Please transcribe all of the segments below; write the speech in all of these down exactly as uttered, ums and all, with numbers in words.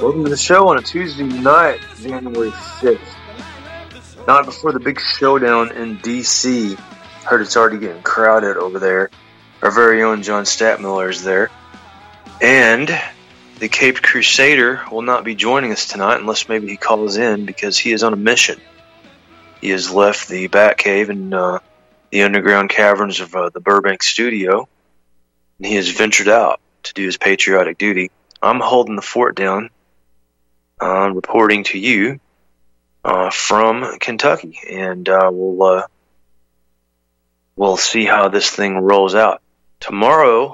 Welcome to the show on a Tuesday night, January sixth. Not before the big showdown in D C Heard it's already getting crowded over there. Our very own John Stadtmiller is there. And the Caped Crusader will not be joining us tonight unless maybe he calls in because he is on a mission. He has left the Batcave and uh, the underground caverns of uh, the Burbank studio, and he has ventured out to do his patriotic duty. I'm holding the fort down, uh, reporting to you uh, from Kentucky, and uh, we'll uh, we'll see how this thing rolls out. Tomorrow,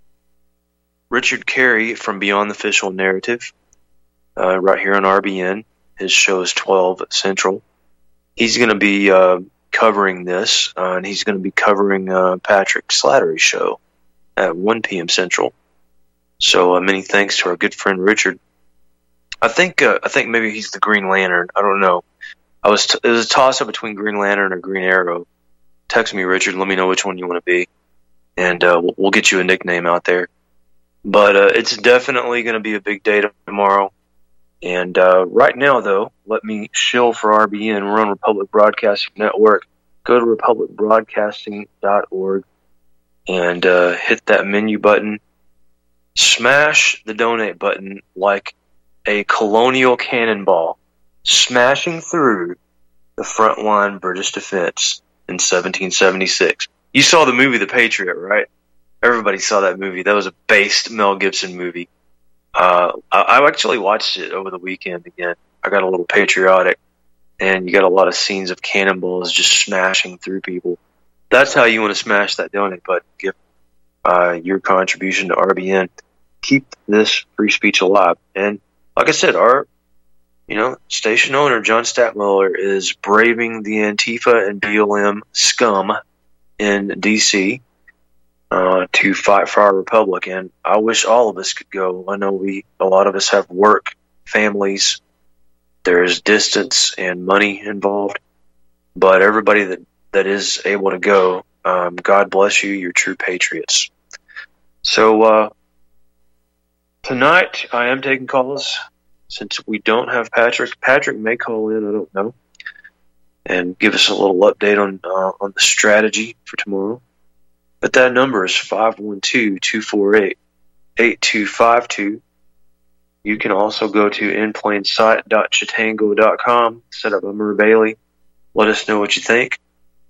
Richard Carey from Beyond the Official Narrative, uh, right here on R B N, his show is twelve Central. He's going to be uh, covering this, uh, and he's going to be covering uh, Patrick Slattery's show at one p.m. Central. So uh, many thanks to our good friend Richard. I think uh, I think maybe he's the Green Lantern. I don't know. I was t- it was a toss up between Green Lantern or Green Arrow. Text me, Richard. Let me know which one you want to be, and uh, we'll, we'll get you a nickname out there. But uh, it's definitely going to be a big day tomorrow. And uh, right now, though, let me shill for R B N. We're on Republic Broadcasting Network. Go to republic broadcasting dot org and uh, hit that menu button. Smash the donate button like a colonial cannonball, smashing through the front line British defense in seventeen seventy-six. You saw the movie The Patriot, right? Everybody saw that movie. That was a based Mel Gibson movie. Uh, I, I actually watched it over the weekend again. I got a little patriotic, and you got a lot of scenes of cannonballs just smashing through people. That's how you want to smash that donate button. Give uh, your contribution to R B N. Keep this free speech alive. And like I said, our you know station owner, John Stadtmiller, is braving the Antifa and B L M scum in D C uh, to fight for our republic. And I wish all of us could go. I know we, a lot of us have work, families. There is distance and money involved. But everybody that, that is able to go, um, God bless you. You're true patriots. So, uh, tonight, I am taking calls since we don't have Patrick. Patrick may call in, I don't know, and give us a little update on uh, on the strategy for tomorrow. But that number is five one two, two four eight, eight two five two. You can also go to in plain sight dot chitango dot com, set up a Murray Bailey. Let us know what you think.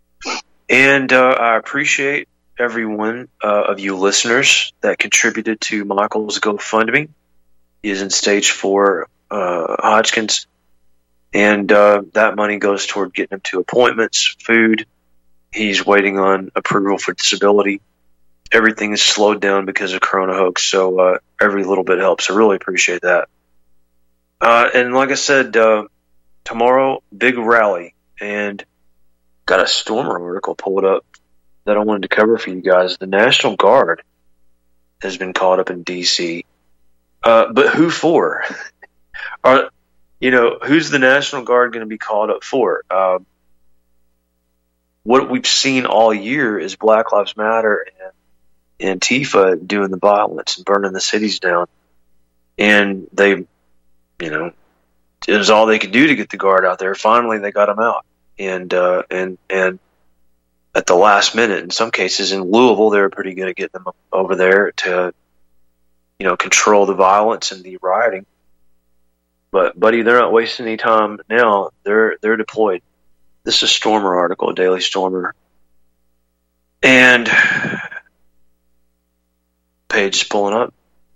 And uh, I appreciate every one uh, of you listeners that contributed to Michael's GoFundMe. He is in stage four uh, Hodgkin's, and uh, that money goes toward getting him to appointments, food. He's waiting on approval for disability. Everything is slowed down because of Corona hoax, so uh, every little bit helps. I really appreciate that. Uh, and like I said, uh, tomorrow, big rally, and got a Stormer article pulled up that I wanted to cover for you guys. The National Guard has been caught up in D C Uh, but who for? Are, you know, who's the National Guard going to be called up for? Uh, what we've seen all year is Black Lives Matter and Antifa doing the violence and burning the cities down. And they, you know, it was all they could do to get the Guard out there. Finally, they got them out. And, uh, and, and, at the last minute, in some cases in Louisville, they were pretty good at getting them over there to, you know, control the violence and the rioting. But, buddy, they're not wasting any time now. They're they're deployed. This is a Stormer article, a Daily Stormer. And page is pulling up.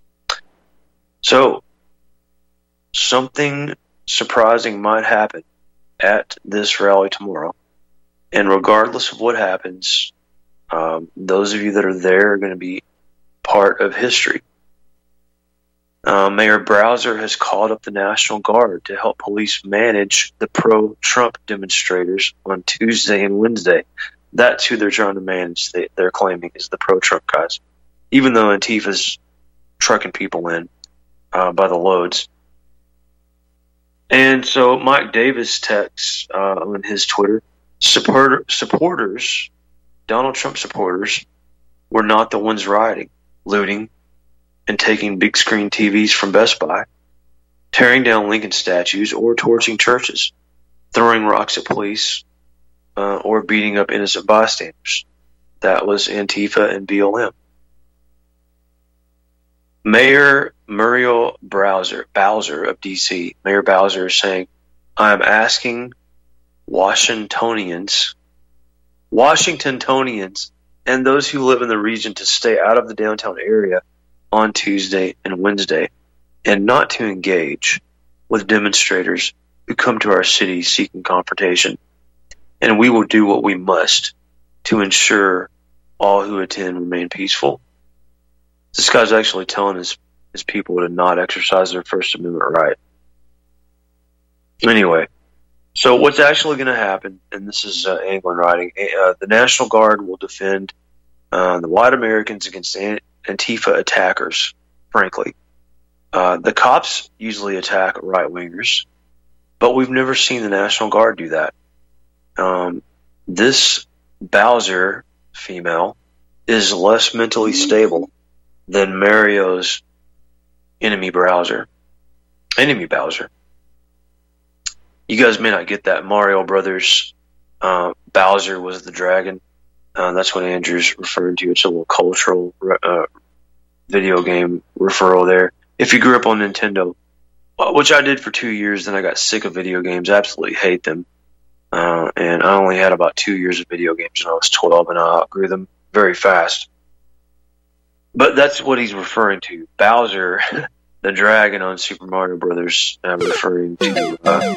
So, something surprising might happen at this rally tomorrow. And regardless of what happens, um, those of you that are there are going to be part of history. Uh, Mayor Bowser has called up the National Guard to help police manage the pro-Trump demonstrators on Tuesday and Wednesday. That's who they're trying to manage, they, they're claiming, is the pro-Trump guys. Even though Antifa's trucking people in uh, by the loads. And so Mike Davis texts uh, on his Twitter, Supporter, supporters, Donald Trump supporters, were not the ones rioting, looting, and taking big screen T Vs from Best Buy. tearing down Lincoln statues, or torching churches, throwing rocks at police, uh, or beating up innocent bystanders. That was Antifa and B L M. Mayor Muriel Bowser, Bowser of D C, Mayor Bowser is saying, I am asking Washingtonians, Washingtonians, and those who live in the region to stay out of the downtown area on Tuesday and Wednesday, and not to engage with demonstrators who come to our city seeking confrontation. And we will do what we must to ensure all who attend remain peaceful. This guy's actually telling his, his people to not exercise their First Amendment right. Anyway, so what's actually going to happen, and this is uh, Anglin writing, uh, the National Guard will defend uh, the white Americans against Antifa attackers, frankly. Uh, the cops usually attack right-wingers, but we've never seen the National Guard do that. Um, this Bowser female is less mentally stable than Mario's enemy Bowser. Enemy Bowser. You guys may not get that. Mario Brothers, uh, Bowser was the dragon. Uh, that's what Andrew's referring to. It's a little cultural uh, video game referral there. If you grew up on Nintendo, which I did for two years, then I got sick of video games. I absolutely hate them. Uh, and I only had about two years of video games when I was twelve, and I outgrew them very fast. But that's what he's referring to. Bowser, the dragon on Super Mario Brothers, I'm referring to.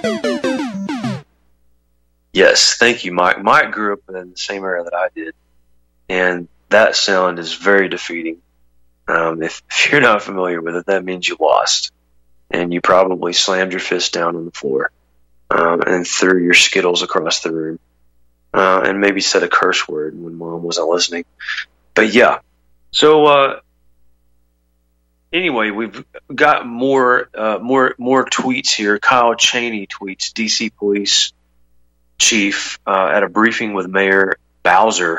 Uh, yes, thank you, Mike. Mike grew up in the same era that I did, and that sound is very defeating. Um, if, if you're not familiar with it, that means you lost, and you probably slammed your fist down on the floor um, and threw your Skittles across the room, uh, and maybe said a curse word when Mom wasn't listening. But yeah, so uh, anyway, we've got more uh, more more tweets here. Kyle Cheney tweets, D C Police Chief uh, at a briefing with Mayor Bowser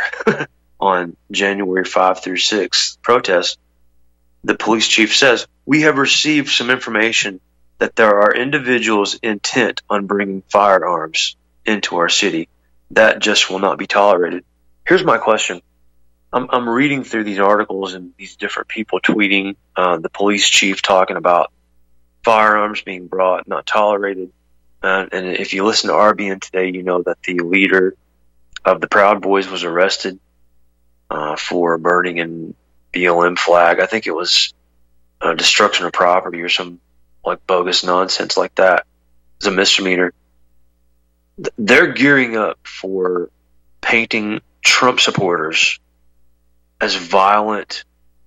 on January fifth through sixth protest. The police chief says, we have received some information that there are individuals intent on bringing firearms into our city. That just will not be tolerated. Here's my question. I'm, I'm reading through these articles and these different people tweeting, uh, the police chief talking about firearms being brought, not tolerated. Uh, and if you listen to R B N today, you know that the leader of the Proud Boys was arrested uh, for burning an B L M flag. I think it was uh, destruction of property or some like bogus nonsense like that. It's a misdemeanor. They're gearing up for painting Trump supporters as violent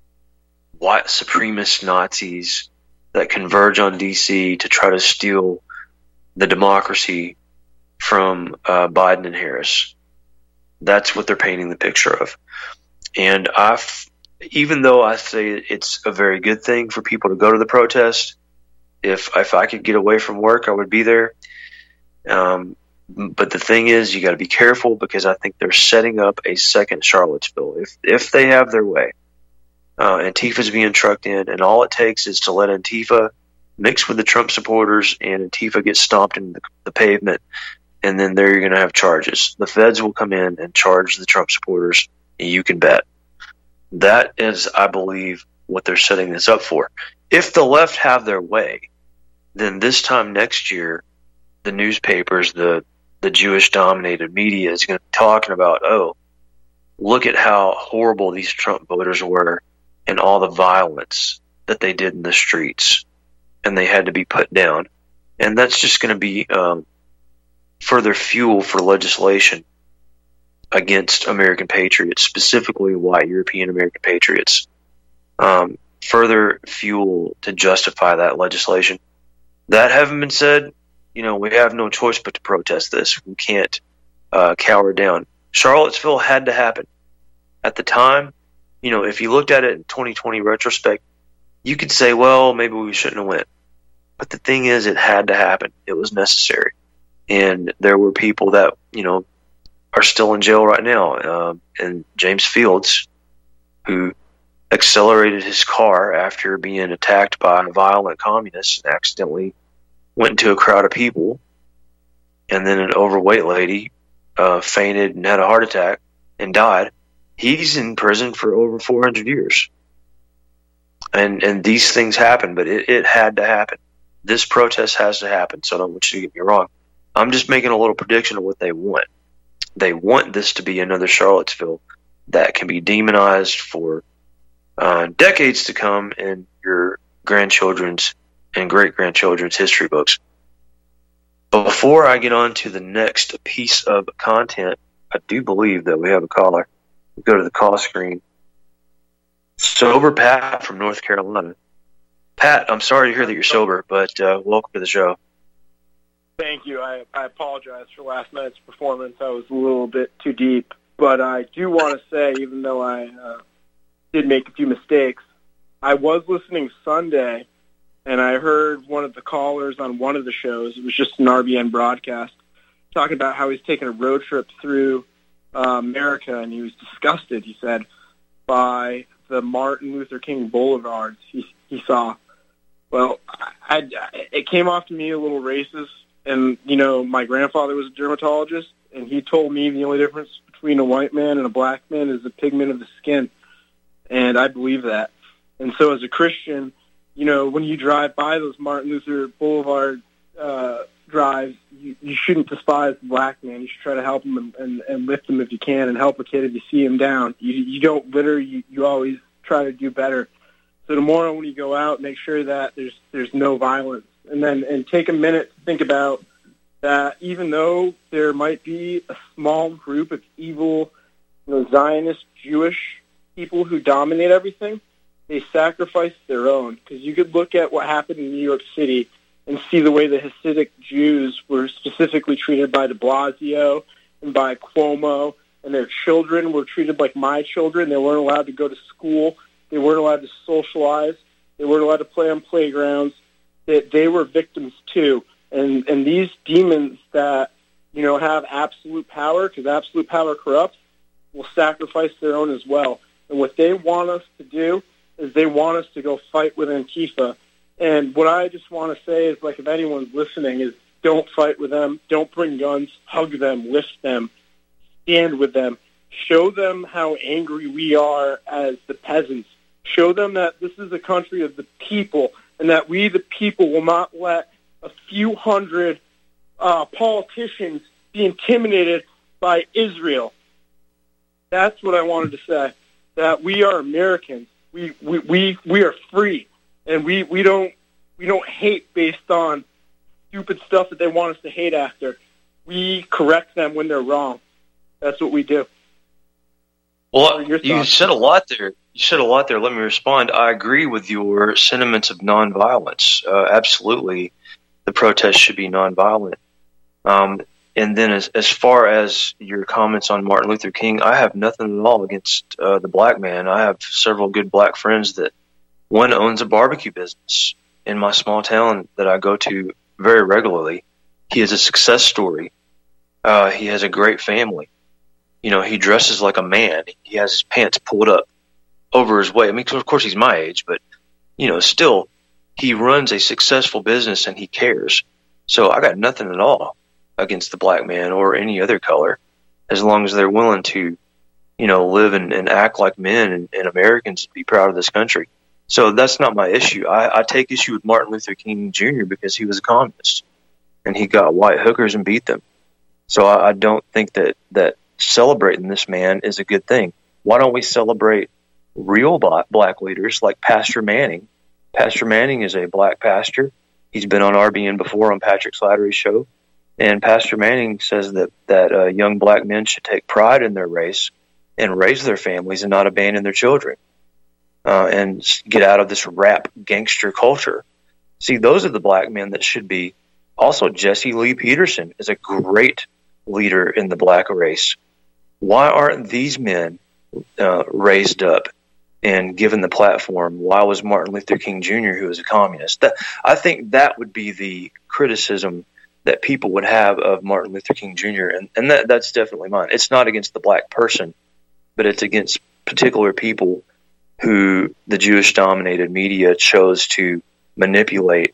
white supremacist Nazis that converge on D C to try to steal the democracy from uh, Biden and Harris. That's what they're painting the picture of. And I've Even though I say it's a very good thing for people to go to the protest, if if I could get away from work, I would be there. Um, but the thing is, you got to be careful because I think they're setting up a second Charlottesville. If if they have their way, uh, Antifa's being trucked in, and all it takes is to let Antifa mix with the Trump supporters, and Antifa gets stomped in the, the pavement, and then there you're going to have charges. The feds will come in and charge the Trump supporters, and you can bet. That is, I believe, what they're setting this up for. If the left have their way, then this time next year, the newspapers, the the Jewish-dominated media is going to be talking about, oh, look at how horrible these Trump voters were and all the violence that they did in the streets, and they had to be put down. And that's just going to be um, further fuel for legislation against American patriots, specifically white European American patriots. Um, further fuel to justify that legislation. That having been said, you know, we have no choice but to protest this. We can't uh, cower down. Charlottesville had to happen. At the time, you know, if you looked at it in twenty twenty retrospect, you could say, well, maybe we shouldn't have went. But the thing is, it had to happen. It was necessary. And there were people that, you know, are still in jail right now. Um, and James Fields, who accelerated his car after being attacked by a violent communist and accidentally went into a crowd of people, and then an overweight lady uh, fainted and had a heart attack and died. He's in prison for over four hundred years. And and these things happen, but it, it had to happen. This protest has to happen, so I don't want you to get me wrong. I'm just making a little prediction of what they want. They want this to be another Charlottesville that can be demonized for uh, decades to come in your grandchildren's and great-grandchildren's history books. But before I get on to the next piece of content, I do believe that we have a caller. We go to the call screen. Sober Pat from North Carolina. Pat, I'm sorry to hear that you're sober, but uh, welcome to the show. Thank you. I, I apologize for last night's performance. I was a little bit too deep. But I do want to say, even though I uh, did make a few mistakes, I was listening Sunday, and I heard one of the callers on one of the shows, it was just an R B N broadcast, talking about how he's taking a road trip through uh, America, and he was disgusted, he said, by the Martin Luther King boulevards he, he saw. Well, I, I, it came off to me a little racist, and, you know, my grandfather was a dermatologist, and he told me the only difference between a white man and a black man is the pigment of the skin, and I believe that. And so as a Christian, you know, when you drive by those Martin Luther Boulevard uh, drives, you, you shouldn't despise the black man. You should try to help him and, and, and lift him if you can, and help a kid if you see him down. You, you don't litter. You, you always try to do better. So tomorrow when you go out, make sure that there's there's no violence. And then and take a minute to think about that even though there might be a small group of evil, you know, Zionist Jewish people who dominate everything, they sacrifice their own. Because you could look at what happened in New York City and see the way the Hasidic Jews were specifically treated by de Blasio and by Cuomo, and their children were treated like my children. They weren't allowed to go to school. They weren't allowed to socialize. They weren't allowed to play on playgrounds. They, they were victims too. And and these demons that, you know, have absolute power, because absolute power corrupts, will sacrifice their own as well. And what they want us to do is they want us to go fight with Antifa. And what I just want to say is, like, if anyone's listening, is don't fight with them. Don't bring guns. Hug them. Lift them. Stand with them. Show them how angry we are as the peasants. Show them that this is a country of the people, and that we, the people, will not let a few hundred uh, politicians be intimidated by Israel. That's what I wanted to say. That we are Americans. We we we, we are free, and we, we don't we don't hate based on stupid stuff that they want us to hate after. We correct them when they're wrong. That's what we do. Well, you said a lot there. You said a lot there. Let me respond. I agree with your sentiments of nonviolence. Uh, absolutely, the protest should be nonviolent. Um, and then as, as far as your comments on Martin Luther King, I have nothing at all against uh, the black man. I have several good black friends that one owns a barbecue business in my small town that I go to very regularly. He is a success story. Uh, he has a great family. You know, he dresses like a man. He has his pants pulled up over his waist. I mean, of course, he's my age, but, you know, still, he runs a successful business and he cares. So I got nothing at all against the black man or any other color, as long as they're willing to, you know, live and, and act like men and, and Americans and be proud of this country. So that's not my issue. I, I take issue with Martin Luther King Junior because he was a communist and he got white hookers and beat them. So I, I don't think that, that celebrating this man is a good thing. Why don't we celebrate real black, black leaders like Pastor Manning? Pastor Manning is a black pastor. He's been on R B N before on Patrick Slattery's show. And Pastor Manning says that, that uh, young black men should take pride in their race and raise their families and not abandon their children uh, and get out of this rap gangster culture. See, those are the black men that should be. Also, Jesse Lee Peterson is a great leader in the black race. Why aren't these men uh, raised up and given the platform? Why was Martin Luther King Junior, who was a communist? That, I think that would be the criticism that people would have of Martin Luther King Junior, and, and that, that's definitely mine. It's not against the black person, but it's against particular people who the Jewish-dominated media chose to manipulate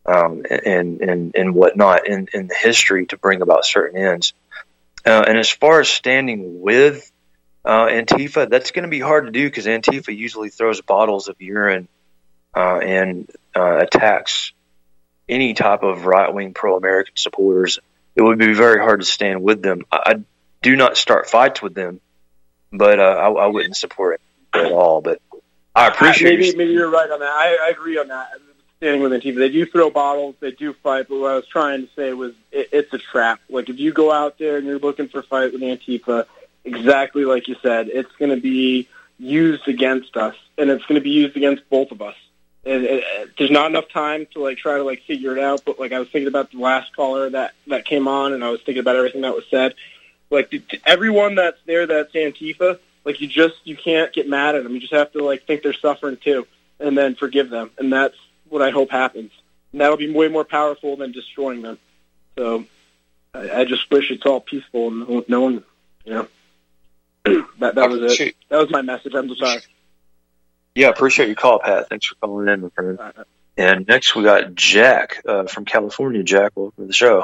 um, and, and, and whatnot in, in the history to bring about certain ends. Uh, and as far as standing with uh, Antifa, that's going to be hard to do because Antifa usually throws bottles of urine uh, and uh, attacks any type of right-wing pro-American supporters. It would be very hard to stand with them. I, I do not start fights with them, but uh, I, I wouldn't support it at all. But I appreciate maybe, you. Maybe you're right on that. I, I agree on that. Standing with Antifa, they do throw bottles, they do fight, but what I was trying to say was it, it's a trap. Like, if you go out there and you're looking for a fight with Antifa, exactly like you said, it's going to be used against us, and it's going to be used against both of us. And it, it, there's not enough time to, like, try to, like, figure it out, but, like, I was thinking about the last caller that, that came on, and I was thinking about everything that was said. Like, to, to everyone that's there that's Antifa, like, you just, you can't get mad at them. You just have to, like, think they're suffering, too, and then forgive them, and that's what I hope happens. And that'll be way more powerful than destroying them. So I, I just wish it's all peaceful and no, no one, you know, that, that was it. That was my message. I'm sorry. Yeah, appreciate your call, Pat. Thanks for calling in, my friend. Right. And next we got Jack uh, from California. Jack, welcome to the show.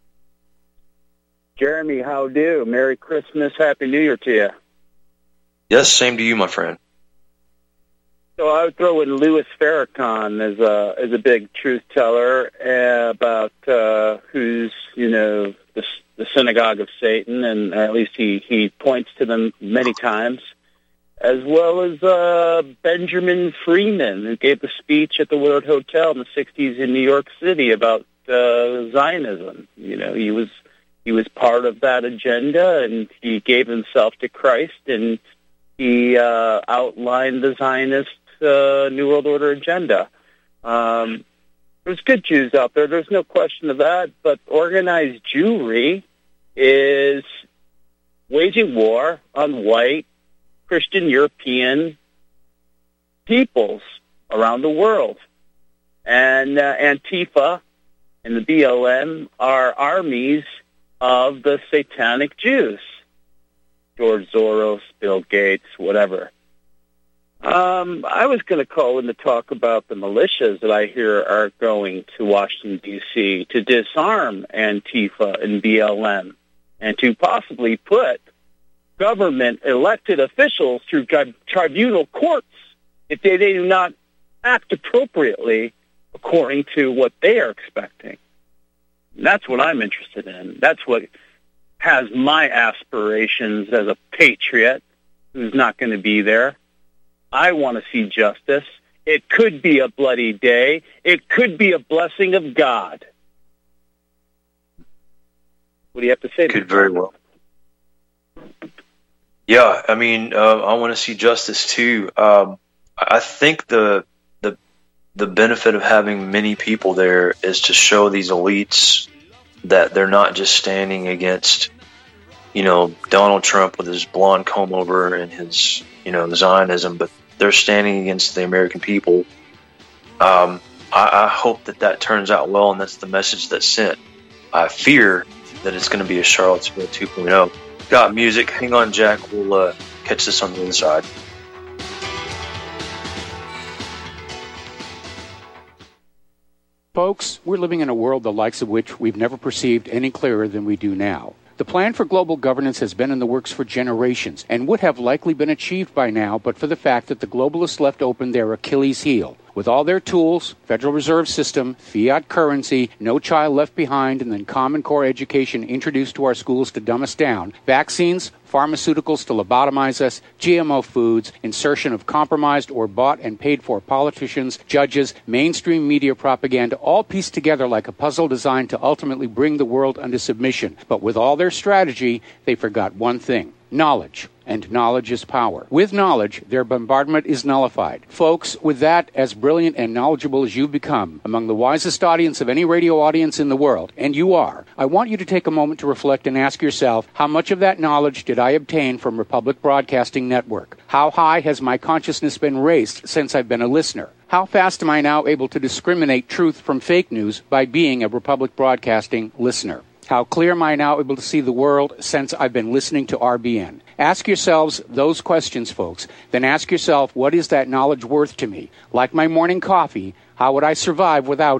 Jeremy, how do? Merry Christmas, Happy New Year to you. Yes, same to you, my friend. So I would throw in Louis Farrakhan as a as a big truth teller uh, about uh, who's you know the, the synagogue of Satan, and at least he, he points to them many times, as well as uh, Benjamin Freeman, who gave the speech at the Willard Hotel in the sixties in New York City about uh, Zionism. You know, he was he was part of that agenda, and he gave himself to Christ, and he uh, outlined the Zionist Uh, New World Order agenda. Um, there's good Jews out there. There's no question of that. But organized Jewry is waging war on white Christian European peoples around the world. And uh, Antifa and the B L M are armies of the satanic Jews. George Soros, Bill Gates, whatever. Um, I was going to call in to talk about the militias that I hear are going to Washington, D C to disarm Antifa and B L M and to possibly put government-elected officials through tri- tribunal courts if they, they do not act appropriately according to what they are expecting. And that's what I'm interested in. That's what has my aspirations as a patriot who's not going to be there. I want to see justice. It could be a bloody day. It could be a blessing of God. What do you have to say? Could very well. Yeah, I mean, uh, I want to see justice too. Um, I think the the the benefit of having many people there is to show these elites that they're not just standing against, you know, Donald Trump with his blonde comb over and his, you know, Zionism, but they're standing against the American people. Um, I, I hope that that turns out well, and that's the message that's sent. I fear that it's going to be a Charlottesville two point oh. Got music. Hang on, Jack. We'll uh, catch this on the inside. Folks, we're living in a world the likes of which we've never perceived any clearer than we do now. The plan for global governance has been in the works for generations and would have likely been achieved by now but for the fact that the globalists left open their Achilles heel. With all their tools, Federal Reserve System, fiat currency, no child left behind, and then Common Core education introduced to our schools to dumb us down, vaccines, pharmaceuticals to lobotomize us, G M O foods, insertion of compromised or bought and paid for politicians, judges, mainstream media propaganda, all pieced together like a puzzle designed to ultimately bring the world under submission. But with all their strategy, they forgot one thing: knowledge. And knowledge is power. With knowledge, their bombardment is nullified. Folks, with that, as brilliant and knowledgeable as you've become, among the wisest audience of any radio audience in the world, and you are, I want you to take a moment to reflect and ask yourself, how much of that knowledge did I obtain from Republic Broadcasting Network? How high has my consciousness been raised since I've been a listener? How fast am I now able to discriminate truth from fake news by being a Republic Broadcasting listener? How clear am I now able to see the world since I've been listening to R B N? Ask yourselves those questions, folks. Then ask yourself, what is that knowledge worth to me? Like my morning coffee, how would I survive without it?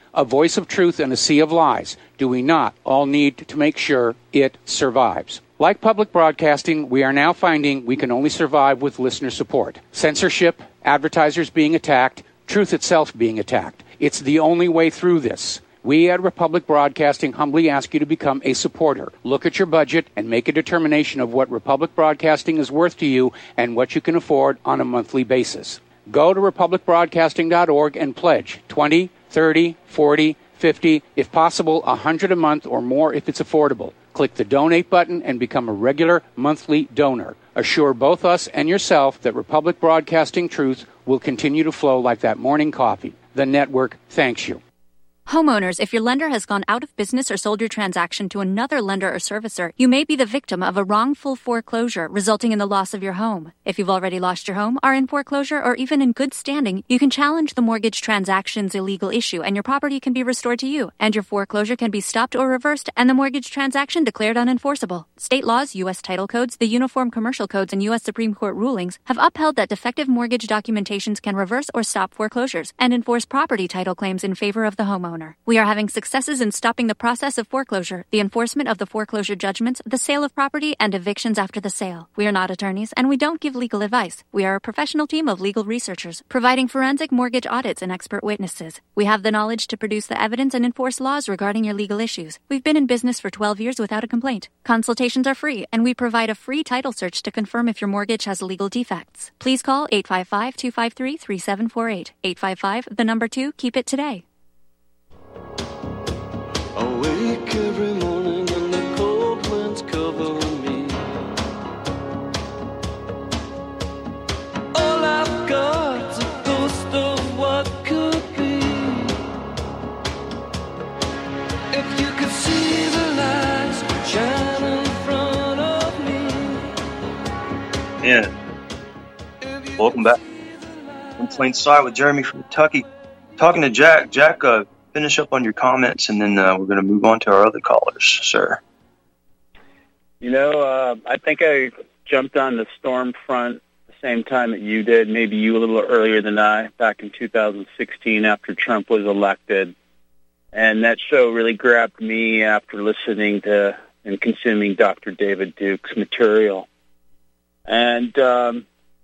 a voice of truth in a sea of lies. Do we not all need to make sure it survives? Like public broadcasting, we are now finding we can only survive with listener support. Censorship, advertisers being attacked, truth itself being attacked. It's the only way through this. We at Republic Broadcasting humbly ask you to become a supporter. Look at your budget and make a determination of what Republic Broadcasting is worth to you and what you can afford on a monthly basis. Go to republic broadcasting dot org and pledge twenty, thirty, forty, fifty, if possible, one hundred a month or more if it's affordable. Click the donate button and become a regular monthly donor. Assure both us and yourself that Republic Broadcasting truth will continue to flow like that morning coffee. The network thanks you. Homeowners, if your lender has gone out of business or sold your transaction to another lender or servicer, you may be the victim of a wrongful foreclosure resulting in the loss of your home. If you've already lost your home, are in foreclosure, or even in good standing, you can challenge the mortgage transaction's illegal issue and your property can be restored to you, and your foreclosure can be stopped or reversed and the mortgage transaction declared unenforceable. State laws, U S title codes, the Uniform Commercial Codes, and U S Supreme Court rulings have upheld that defective mortgage documentations can reverse or stop foreclosures and enforce property title claims in favor of the homeowner. We are having successes in stopping the process of foreclosure, the enforcement of the foreclosure judgments, the sale of property, and evictions after the sale. We are not attorneys, and we don't give legal advice. We are a professional team of legal researchers, providing forensic mortgage audits and expert witnesses. We have the knowledge to produce the evidence and enforce laws regarding your legal issues. We've been in business for twelve years without a complaint. Consultations are free, and we provide a free title search to confirm if your mortgage has legal defects. Please call eight five five, two five three, three seven four eight. eight five five, the number two, keep it today. Awake every morning and the cold winds covering me. All I've got's a ghost of what could be. If you could see the lights shine in front of me. Yeah. Welcome back. In Plain Sight with Jeremy from Kentucky. Talking to Jack. Jack, uh, finish up on your comments, and then uh, we're going to move on to our other callers, sir. You know, uh, I think I jumped on the storm front the same time that you did, maybe you a little earlier than I, back in two thousand sixteen after Trump was elected. And that show really grabbed me after listening to and consuming Doctor David Duke's material. And um,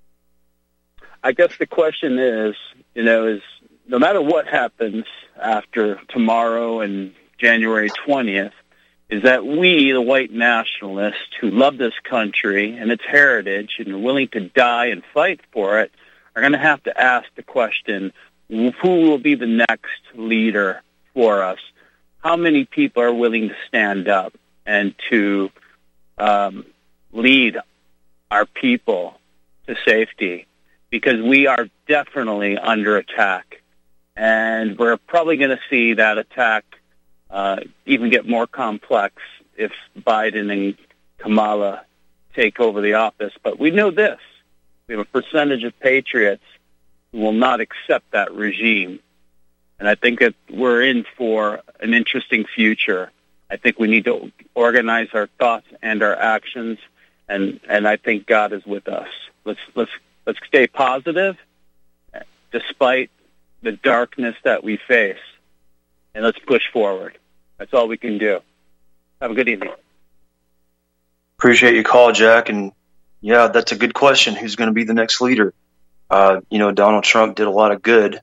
I guess the question is, you know, is no matter what happens after tomorrow and January twentieth, is that we, the white nationalists who love this country and its heritage and are willing to die and fight for it, are going to have to ask the question, who will be the next leader for us? How many people are willing to stand up and to um, lead our people to safety? Because we are definitely under attack. And we're probably going to see that attack uh, even get more complex if Biden and Kamala take over the office. But we know this. We have a percentage of patriots who will not accept that regime. And I think that we're in for an interesting future. I think we need to organize our thoughts and our actions, and, and I think God is with us. Let's let's let's stay positive despite the darkness that we face, and let's push forward. That's all we can do. Have a good evening. Appreciate your call, Jack. And yeah, that's a good question. Who's going to be the next leader? Uh, you know, Donald Trump did a lot of good.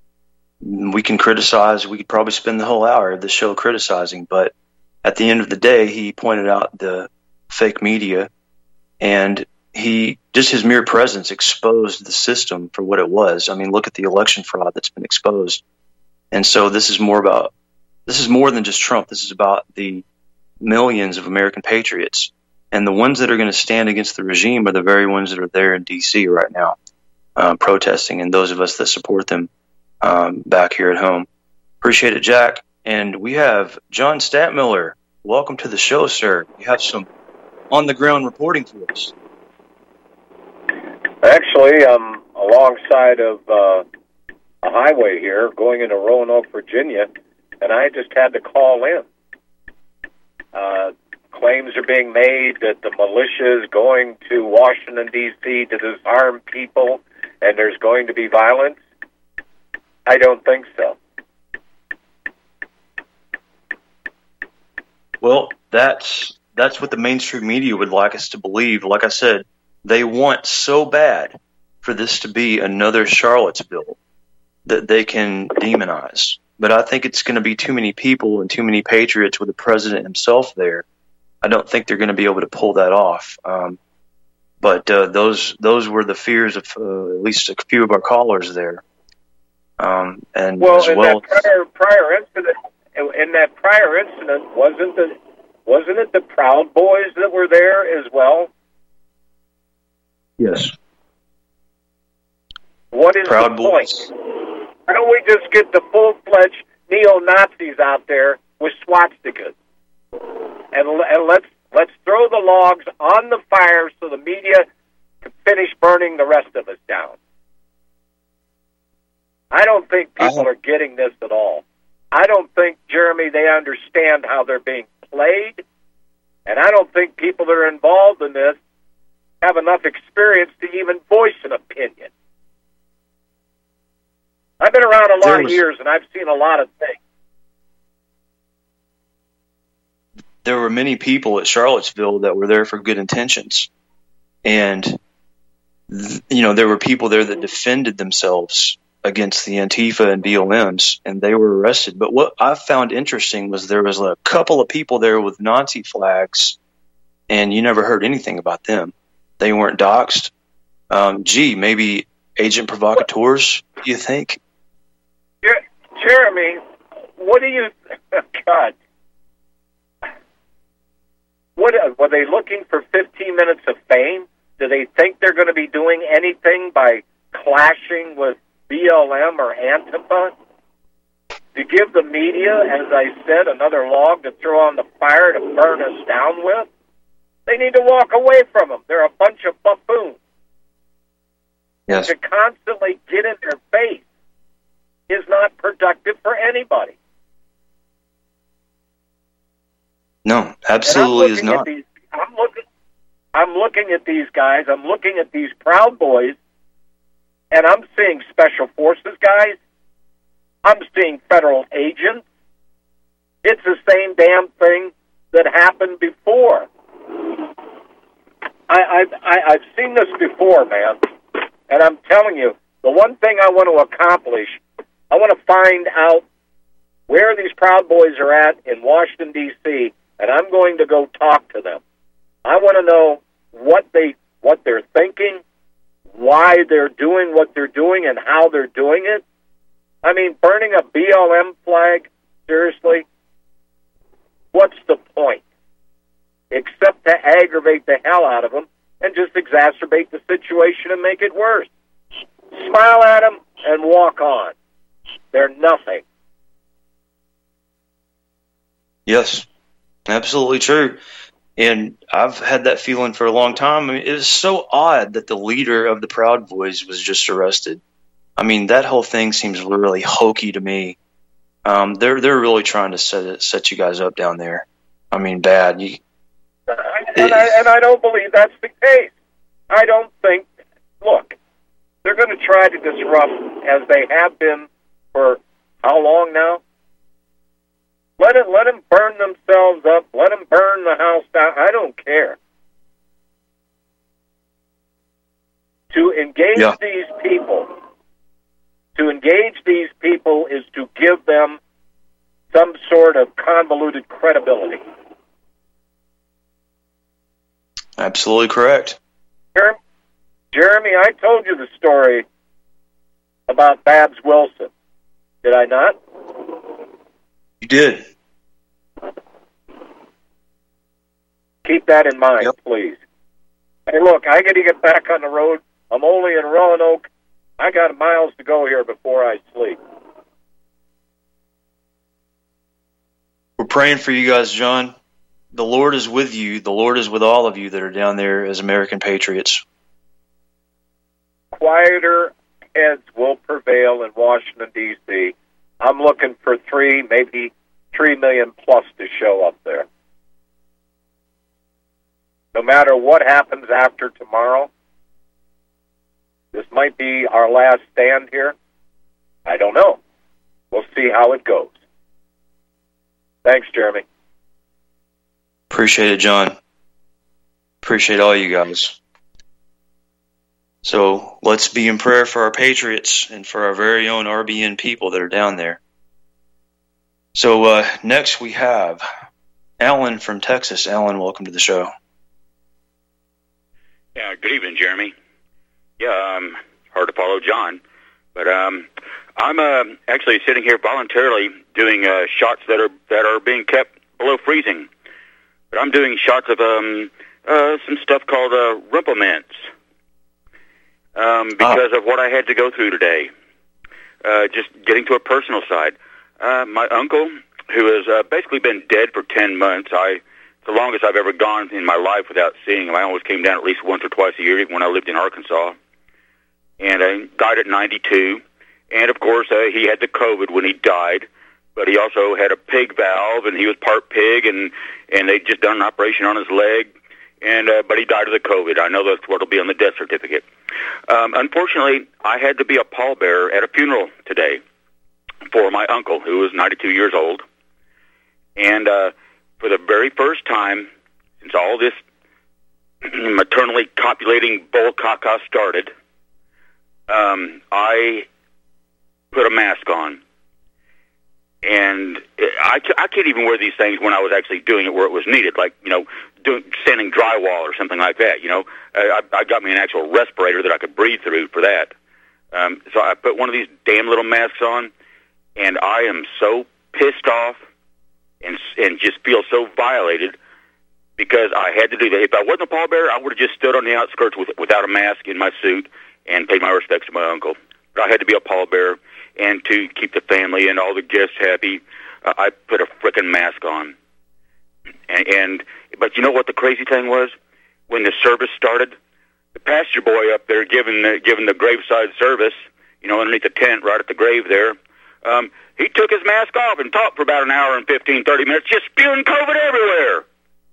We can criticize. We could probably spend the whole hour of the show criticizing, but at the end of the day, he pointed out the fake media, and he just his mere presence exposed the system for what it was. I mean, look at the election fraud that's been exposed. And so this is more about, this is more than just Trump. This is about the millions of American patriots. And the ones that are going to stand against the regime are the very ones that are there in D C right now, uh, protesting, and those of us that support them um, back here at home. Appreciate it, Jack. And we have John Stadtmiller. Welcome to the show, sir. You have some on-the-ground reporting for us. Actually, I'm alongside of uh, a highway here going into Roanoke, Virginia, and I just had to call in. Uh, claims are being made that the militia is going to Washington, D C to disarm people and there's going to be violence. I don't think so. Well, that's that's what the mainstream media would like us to believe. Like I said, they want so bad for this to be another Charlottesville that they can demonize. But I think it's going to be too many people and too many patriots with the president himself there. I don't think they're going to be able to pull that off. Um, but uh, those those were the fears of uh, at least a few of our callers there. Um, and well, as in well, that prior, prior incident, in that prior incident, wasn't the wasn't it the Proud Boys that were there as well? Yes. What is Proud the Boys. point? Why don't we just get the full-fledged neo-Nazis out there with swastikas, and, and let's let's throw the logs on the fire so the media can finish burning the rest of us down. I don't think people are getting this at all. I don't think, Jeremy, they understand how they're being played, and I don't think people that are involved in this have enough experience to even voice an opinion. I've been around a lot There of was- years, and I've seen a lot of things. There were many people at Charlottesville that were there for good intentions. And, th- you know, there were people there that defended themselves against the Antifa and B L Ms, and they were arrested. But what I found interesting was there was a couple of people there with Nazi flags, and you never heard anything about them. They weren't doxxed. Um, gee, maybe agent provocateurs, do you think? Jer- Jeremy, what do you... God. What, uh, were they looking for fifteen minutes of fame? Do they think they're going to be doing anything by clashing with B L M or Antifa? To give the media, as I said, another log to throw on the fire to burn us down with? They need to walk away from them. They're a bunch of buffoons. Yes. To constantly get in their face is not productive for anybody. No, absolutely is And I'm looking not. at these, I'm looking. I'm looking at these guys. I'm looking at these Proud Boys, and I'm seeing Special Forces guys. I'm seeing federal agents. It's the same damn thing that happened before. I, I've I, I've seen this before, man, and I'm telling you, the one thing I want to accomplish, I want to find out where these Proud Boys are at in Washington, D C, and I'm going to go talk to them. I want to know what they what they're thinking, why they're doing what they're doing, and how they're doing it. I mean, burning a B L M flag, seriously? What's the point? Except to aggravate the hell out of them and just exacerbate the situation and make it worse. Smile at them and walk on. They're nothing. Yes, absolutely true. And I've had that feeling for a long time. I mean, it was so odd that the leader of the Proud Boys was just arrested. I mean, that whole thing seems really hokey to me. Um, they're they're really trying to set it, set you guys up down there. I mean, bad. You, And I, and I don't believe that's the case. I don't think, look, they're going to try to disrupt, as they have been for how long now? Let it, let them burn themselves up. Let them burn the house down. I don't care. To engage Yeah. these people, to engage these people is to give them some sort of convoluted credibility. absolutely correct. Jer- Jeremy, I told you the story about Babs Wilson. Did I not? You did. Keep that in mind, Yep. please. Hey, look, I got to get back on the road. I'm only in Roanoke. I got miles to go here before I sleep. We're praying for you guys, John. The Lord is with you. The Lord is with all of you that are down there as American patriots. Quieter heads will prevail in Washington, D C I'm looking for three, maybe three million plus to show up there. No matter what happens after tomorrow, this might be our last stand here. I don't know. We'll see how it goes. Thanks, Jeremy. Appreciate it, John. Appreciate all you guys. So let's be in prayer for our Patriots and for our very own R B N people that are down there. So uh, next we have Alan from Texas. Alan, welcome to the show. Yeah, good evening, Jeremy. Yeah, um, hard to follow John, but um, I'm uh, actually sitting here voluntarily doing uh, shots that are that are being kept below freezing. But I'm doing shots of um, uh, some stuff called uh, Rumplements um, because oh. of what I had to go through today. Uh, just getting to a personal side. Uh, my uncle, who has uh, basically been dead for ten months, I the longest I've ever gone in my life without seeing him. I always came down at least once or twice a year, even when I lived in Arkansas. And I died at ninety-two. And, of course, uh, he had the COVID when he died. But he also had a pig valve, and he was part pig, and, and they'd just done an operation on his leg. And uh, but he died of the COVID. I know that's what will be on the death certificate. Um, unfortunately, I had to be a pallbearer at a funeral today for my uncle, who was ninety-two years old. And uh, for the very first time since all this maternally copulating bull caca started, um, I put a mask on. And I, I can't even wear these things when I was actually doing it where it was needed, like, you know, doing, sanding drywall or something like that, you know. I, I got me an actual respirator that I could breathe through for that. Um, so I put one of these damn little masks on, and I am so pissed off and and just feel so violated because I had to do that. If I wasn't a pallbearer, I would have just stood on the outskirts with, without a mask in my suit and paid my respects to my uncle. But I had to be a pallbearer, and to keep the family and all the guests happy, uh, I put a frickin' mask on. And, and but you know what the crazy thing was? When the service started, the pastor boy up there giving the, giving the graveside service, you know, underneath the tent right at the grave there, um, he took his mask off and talked for about an hour and fifteen, thirty minutes, just spewing COVID everywhere.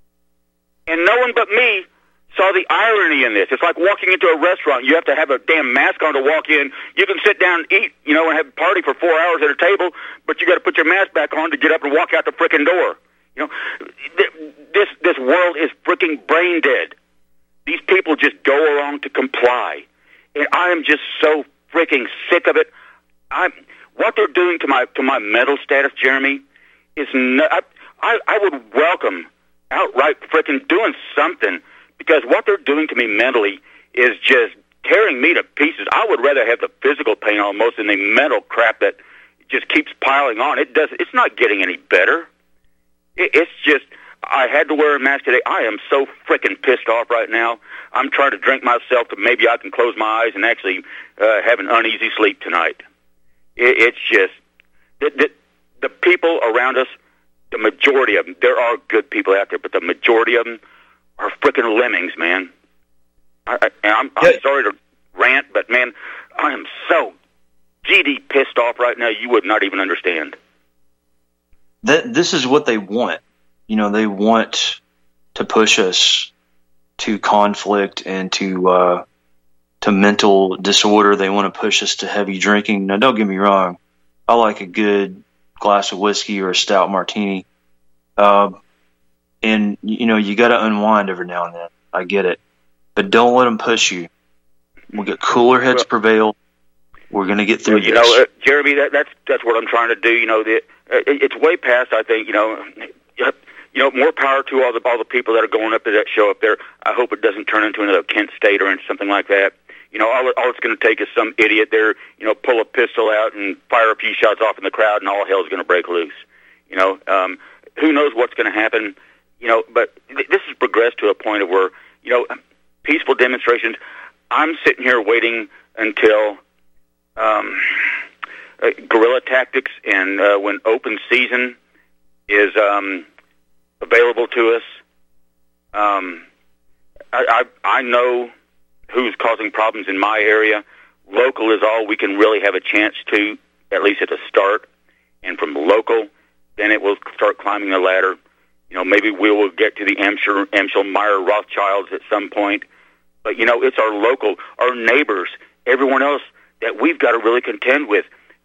And no one but me saw the irony in this. It's like walking into a restaurant. You have to have a damn mask on to walk in. You can sit down and eat, you know, and have a party for four hours at a table, but you got to put your mask back on to get up and walk out the frickin' door. You know, this this world is frickin' brain dead. These people just go along to comply, and I am just so frickin' sick of it. I'm what they're doing to my to my mental status, Jeremy, is no, I, I I would welcome outright frickin' doing something. Because what they're doing to me mentally is just tearing me to pieces. I would rather have the physical pain almost than the mental crap that just keeps piling on. It does. It's not getting any better. It, it's just, I had to wear a mask today. I am so frickin' pissed off right now. I'm trying to drink myself to maybe I can close my eyes and actually uh, have an uneasy sleep tonight. It, it's just, the, the, the people around us, the majority of them, there are good people out there, but the majority of them are frickin' lemmings, man. I, I, I'm, I'm yeah. sorry to rant, but, man, I am so G D pissed off right now, you would not even understand. That This is what they want. You know, they want to push us to conflict and to uh, to mental disorder. They want to push us to heavy drinking. Now, don't get me wrong. I like a good glass of whiskey or a stout martini. Uh, And, you know, you got to unwind every now and then. I get it. But don't let them push you. We'll get cooler heads well, prevail. We're going to get through well, you this. You know, uh, Jeremy, that, that's that's what I'm trying to do. You know, the, uh, it's way past, I think, you know, you know, more power to all the all the people that are going up to that show up there. I hope it doesn't turn into another Kent State or into something like that. You know, all, all it's going to take is some idiot there, you know, pull a pistol out and fire a few shots off in the crowd, and all hell's going to break loose. You know, um, who knows what's going to happen. You know, but this has progressed to a point of where, you know, peaceful demonstrations, I'm sitting here waiting until um, uh, guerrilla tactics and uh, when open season is um, available to us. Um, I, I, I know who's causing problems in my area. Local is all we can really have a chance to, at least at the start. And from local, then it will start climbing the ladder. You know, maybe we will get to the Amschel, Amschel Meyer Rothschilds at some point. But, you know, it's our local, our neighbors, everyone else that we've got to really contend with.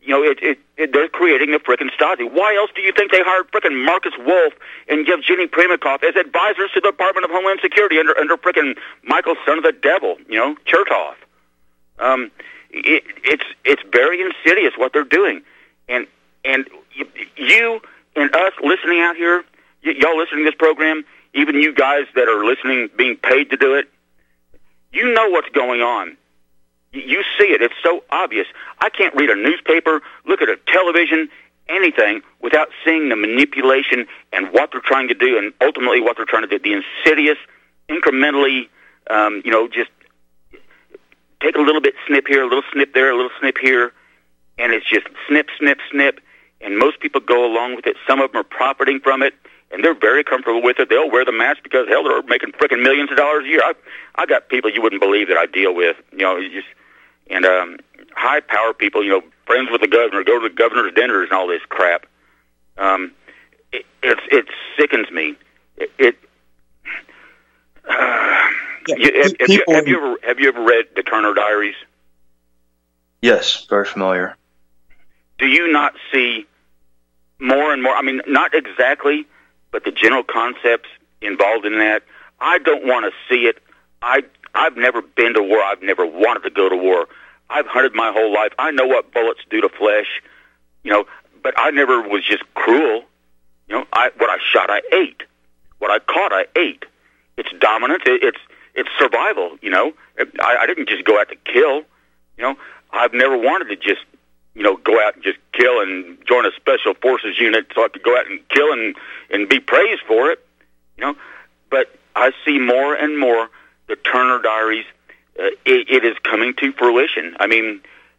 You know, it, it, it, they're creating a frickin' Stasi. Why else do you think they hired frickin' Marcus Wolf and Yevgeny Primakov as advisors to the Department of Homeland Security under under frickin' Michael, son of the devil, you know, Chertoff? Um, it, it's it's very insidious what they're doing, and and you and us listening out here, y- y'all listening to this program, even you guys that are listening, being paid to do it, you know what's going on. You see it. It's so obvious. I can't read a newspaper, look at a television, anything, without seeing the manipulation and what they're trying to do, and ultimately what they're trying to do. The insidious, incrementally, um, you know, just take a little bit snip here, a little snip there, a little snip here, and it's just snip, snip, snip, and most people go along with it. Some of them are profiting from it, and they're very comfortable with it. They'll wear the mask because, hell, they're making frickin' millions of dollars a year. I, I got people you wouldn't believe that I deal with, you know, you just... And um, high-power people, you know, friends with the governor, go to the governor's dinners and all this crap. Um, it, it, it sickens me. It. it uh, yeah, you, have, have, you, have you ever have you ever read the Turner Diaries? Yes, very familiar. Do you not see more and more? I mean, not exactly, but the general concepts involved in that. I don't want to see it. I. I've never been to war. I've never wanted to go to war. I've hunted my whole life. I know what bullets do to flesh, you know, but I never was just cruel. You know, I, what I shot, I ate. What I caught, I ate. It's dominance. It, it's it's survival, you know. I, I didn't just go out to kill. You know, I've never wanted to just, you know, go out and just kill and join a special forces unit so I could go out and kill and, and be praised for it, you know. But I see more and more the Turner Diaries, uh, it, it is coming to fruition. I mean,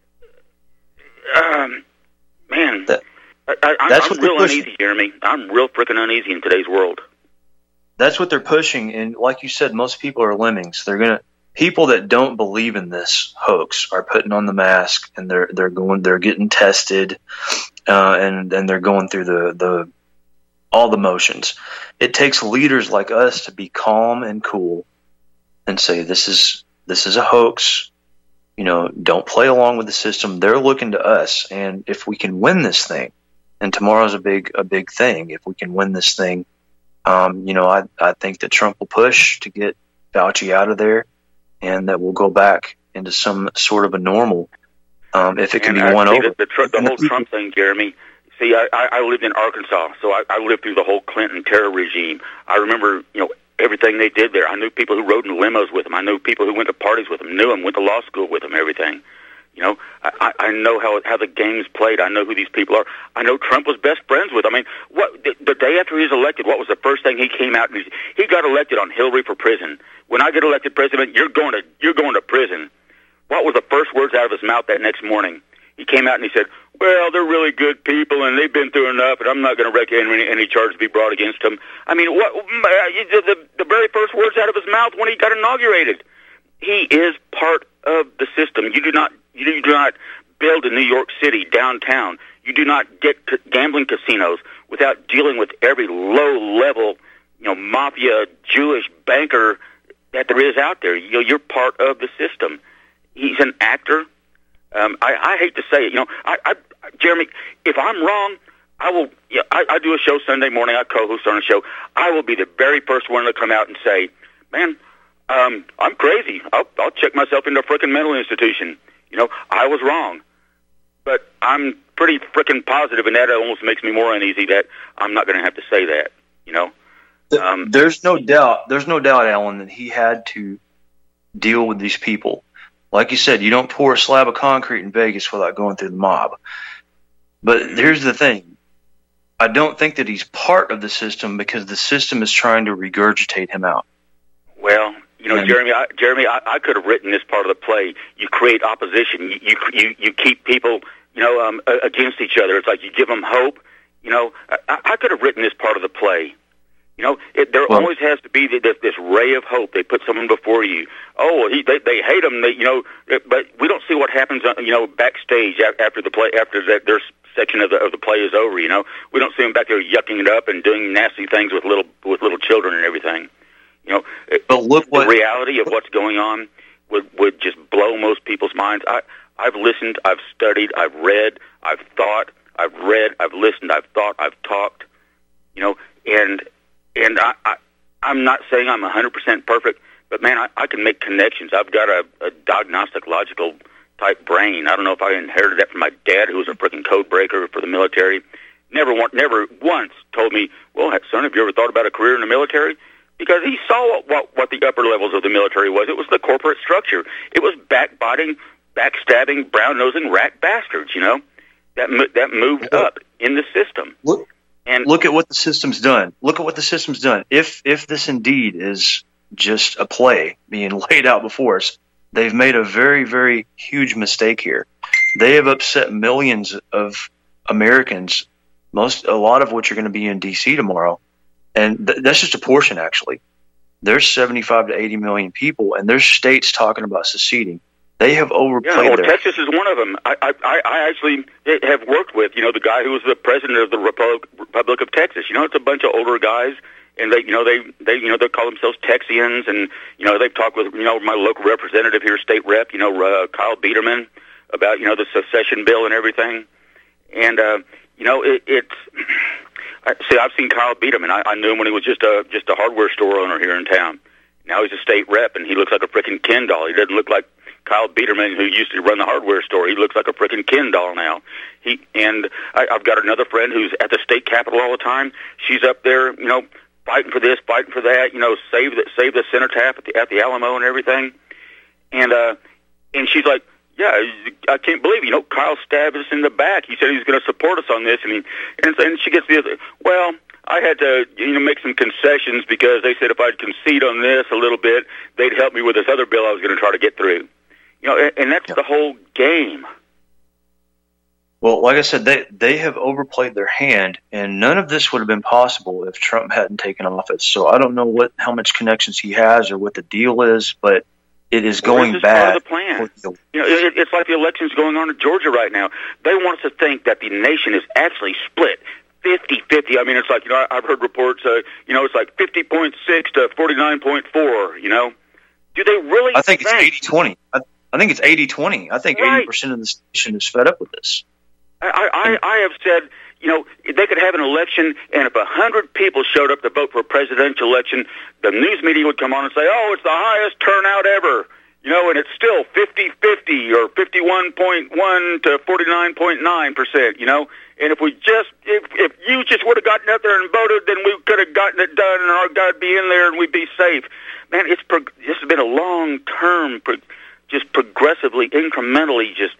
um, man, that, I, I, I'm, that's I'm what real pushing. uneasy, Jeremy. I'm real freaking uneasy in today's world. That's what they're pushing, and like you said, most people are lemmings. They're gonna people that don't believe in this hoax are putting on the mask, and they're they're going, they're getting tested, uh, and and they're going through the the all the motions. It takes leaders like us to be calm and cool and say, this is this is a hoax. You know, don't play along with the system. They're looking to us, and if we can win this thing, and tomorrow's a big a big thing. If we can win this thing, um, you know, I I think that Trump will push to get Fauci out of there, and that we'll go back into some sort of a normal. Um, if it can and be won over, the, the, tr- the whole the Trump thing, Jeremy. See, I, I, I lived in Arkansas, so I, I lived through the whole Clinton terror regime. I remember, you know, everything they did there. I knew people who rode in limos with them. I knew people who went to parties with them, knew them, went to law school with them, everything. You know, I, I know how how the game's played. I know who these people are. I know Trump was best friends with. I mean, what the, the day after he was elected, what was the first thing he came out and he, he got elected on Hillary for prison. When I get elected president, you're going to you're going to prison. What was the first words out of his mouth that next morning? He came out and he said, well, they're really good people, and they've been through enough, and I'm not going to recommend any, any charges be brought against them. I mean, what the, the, the very first words out of his mouth when he got inaugurated. He is part of the system. You do not you do not build a New York City downtown. You do not get c- gambling casinos without dealing with every low-level, you know, mafia, Jewish banker that there is out there. You know, you're part of the system. He's an actor. Um, I, I hate to say it, you know, I, I, Jeremy, if I'm wrong, I will, yeah, I, I do a show Sunday morning, I co-host on a show, I will be the very first one to come out and say, man, um, I'm crazy. I'll, I'll check myself into a frickin' mental institution. You know, I was wrong. But I'm pretty frickin' positive, and that almost makes me more uneasy that I'm not going to have to say that, you know. Um, there's no doubt, there's no doubt, Alan, that he had to deal with these people. Like you said, you don't pour a slab of concrete in Vegas without going through the mob. But here's the thing. I don't think that he's part of the system because the system is trying to regurgitate him out. Well, you know, and, Jeremy, I, Jeremy, I, I could have written this part of the play. You create opposition. You you you, you keep people, you know, um, against each other. It's like you give them hope. You know, I, I could have written this part of the play. You know, it, there well, always has to be this, this ray of hope. They put someone before you. Oh, he, they they hate him. They, you know, but we don't see what happens. You know, backstage after the play, after that their section of the of the play is over. You know, we don't see them back there yucking it up and doing nasty things with little with little children and everything. You know, but look what, the reality of what's going on would would just blow most people's minds. I I've listened, I've studied, I've read, I've thought, I've read, I've listened, I've thought, I've talked, you know, and and I, I, I'm not saying I'm one hundred percent perfect, but, man, I, I can make connections. I've got a, a diagnostic, logical type brain. I don't know if I inherited that from my dad, who was a freaking code breaker for the military. Never, want, never once told me, well, son, have you ever thought about a career in the military? Because he saw what, what, what the upper levels of the military was. It was the corporate structure. It was backbiting, backstabbing, brown-nosing rat bastards, you know, that that moved up in the system. Look, and look at what the system's done. Look at what the system's done. If if this indeed is just a play being laid out before us, they've made a very, very huge mistake here. They have upset millions of Americans, most a lot of which are going to be in D C tomorrow. And th- that's just a portion, actually. There's seventy-five to eighty million people, and there's states talking about seceding. They have overplayed yeah, well, their... Texas is one of them. I, I, I actually have worked with, you know, the guy who was the president of the Republic, Republic of Texas. You know, it's a bunch of older guys, and they, you know, they, they, you know, they call themselves Texians, and you know, they've talked with, you know, my local representative here, state rep, you know, uh, Kyle Biederman, about, you know, the secession bill and everything, and uh, you know, it, it's. I, see, I've seen Kyle Biederman. I, I knew him when he was just a just a hardware store owner here in town. Now he's a state rep, and he looks like a freaking Ken doll. He doesn't look like Kyle Biederman, who used to run the hardware store. He looks like a freaking Ken doll now. He and I, I've got another friend who's at the state capitol all the time. She's up there, you know, fighting for this, fighting for that. You know, save the save the cenotaph at the at the Alamo and everything. And uh, and she's like, yeah, I can't believe it. You know, Kyle stabbed us in the back. He said he was going to support us on this, and he, and, and she gets the other. Well, I had to, you know, make some concessions because they said if I'd concede on this a little bit, they'd help me with this other bill I was going to try to get through. You know, and, and that's yeah. the whole game. Well, like I said, they they have overplayed their hand, and none of this would have been possible if Trump hadn't taken office. So I don't know what how much connections he has or what the deal is, but it is well, going this bad. Part of the plan. You know, it, it's like the elections going on in Georgia right now. They want us to think that the nation is actually split fifty-fifty. I mean, it's like, you know, I've heard reports, uh, you know, it's like fifty point six to forty-nine point four, you know. Do they really I think, think it's eighty twenty. I, I think it's eighty twenty. I think right. eighty percent of the nation is fed up with this. I, I, I have said, you know, they could have an election, and if a hundred people showed up to vote for a presidential election, the news media would come on and say, oh, it's the highest turnout ever, you know, and it's still fifty-fifty or fifty-one point one to forty-nine point nine percent, you know. And if we just, if, if you just would have gotten out there and voted, then we could have gotten it done, and our guy'd be in there, and we'd be safe. Man, it's pro- this has been a long-term, pro- just progressively, incrementally, just.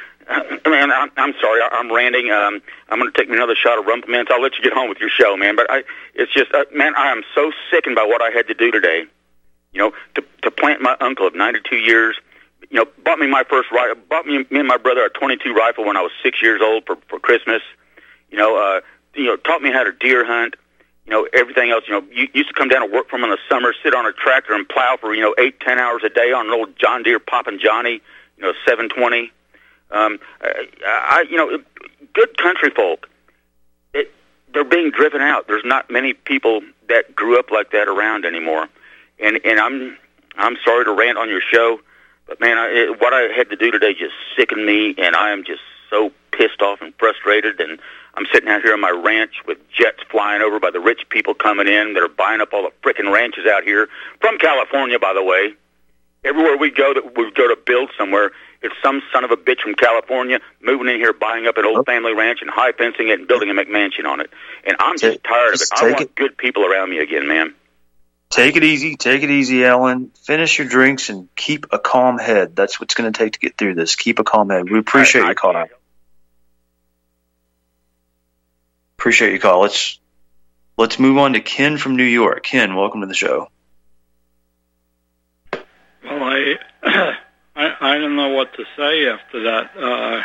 Man, I'm, I'm sorry, I'm ranting. Um, I'm going to take me another shot of Rumplemans. I'll let you get on with your show, man. But I, it's just, uh, man, I am so sickened by what I had to do today. You know, to to plant my uncle of ninety-two years. You know, bought me my first rifle. Bought me, me and my brother a twenty-two rifle when I was six years old for for Christmas. You know, uh, you know, taught me how to deer hunt. You know, everything else. You know, you used to come down to work from in the summer, sit on a tractor and plow for you know eight, ten hours a day on an old John Deere Poppin' Johnny. You know, seven twenty. Um, I, I, you know, good country folk, it, they're being driven out. There's not many people that grew up like that around anymore. And, and I'm, I'm sorry to rant on your show, but man, I, it, what I had to do today just sickened me, and I am just so pissed off and frustrated. And I'm sitting out here on my ranch with jets flying over by the rich people coming in that are buying up all the frickin' ranches out here from California, by the way. Everywhere we go that we go to build somewhere, it's some son of a bitch from California moving in here, buying up an old family ranch and high fencing it and building a McMansion on it. And I'm just tired of it. I want good people around me again, man. Take it easy. Take it easy, Alan. Finish your drinks and keep a calm head. That's what's going to take to get through this. Keep a calm head. We appreciate your call. Appreciate your call. Let's let's move on to Ken from New York. Ken, welcome to the show. Well, I, I I don't know what to say after that. Uh,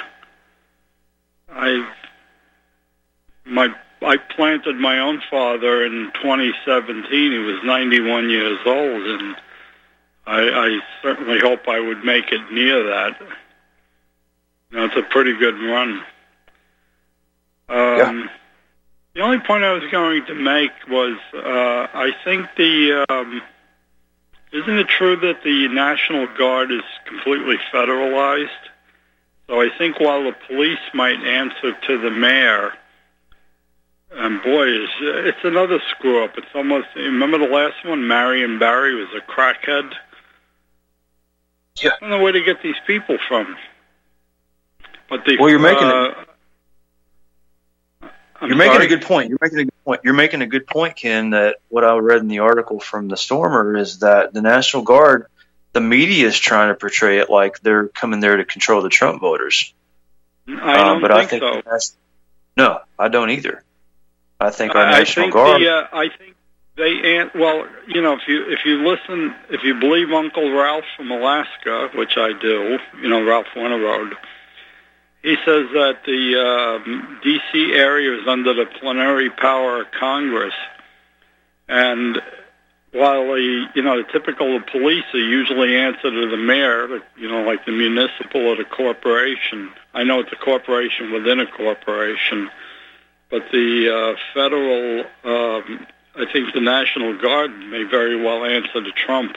I my I planted my own father in twenty seventeen. He was ninety-one years old, and I, I certainly hope I would make it near that. You know, it's a pretty good run. Um, yeah. The only point I was going to make was uh, I think the. Um, Isn't it true that the National Guard is completely federalized? So I think while the police might answer to the mayor, and boy, is it's another screw up. It's almost, remember the last one, Marion Barry was a crackhead? Yeah. I don't know where to get these people from. But the, well, you're making uh, a, I'm you're making sorry? a good point. You're making a good point. You're making a good point, Ken. That what I read in the article from the Stormer is that the National Guard, the media is trying to portray it like they're coming there to control the Trump voters. I don't um, but think, I think so. the Nas- no, I don't either. I think our I National think Guard. The, uh, I think they, an- well, you know, if you if you listen, if you believe Uncle Ralph from Alaska, which I do, you know, Ralph Winterode, he says that the um, D C area is under the plenary power of Congress, and while the, you know, the typical police are usually answer to the mayor, you know, like the municipal or the corporation. I know it's a corporation within a corporation, but the uh, federal, um, I think the National Guard may very well answer to Trump.